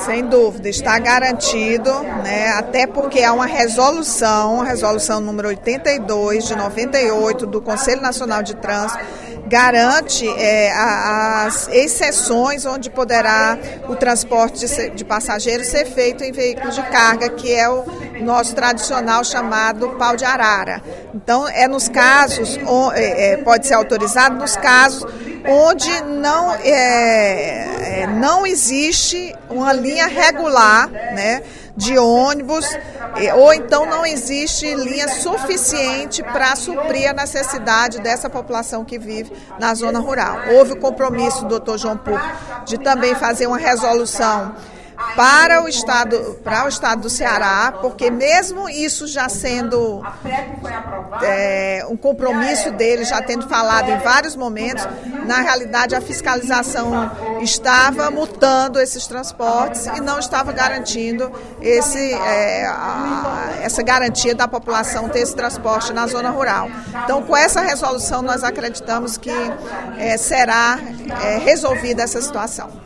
Sem dúvida, está garantido, né, até porque há uma resolução número 82 de 98 do Conselho Nacional de Trânsito, garante as exceções onde poderá o transporte de passageiros ser feito em veículos de carga, que é o nosso tradicional chamado pau de arara. Então, nos casos, pode ser autorizado nos casos onde não existe uma linha regular, né, de ônibus, ou então não existe linha suficiente para suprir a necessidade dessa população que vive na zona rural. Houve o compromisso do Dr. João Pouco de também fazer uma resolução para o estado do Ceará, porque mesmo isso já sendo um compromisso dele, já tendo falado em vários momentos, na realidade a fiscalização estava multando esses transportes e não estava garantindo essa garantia da população ter esse transporte na zona rural. Então, com essa resolução, nós acreditamos que será resolvida essa situação.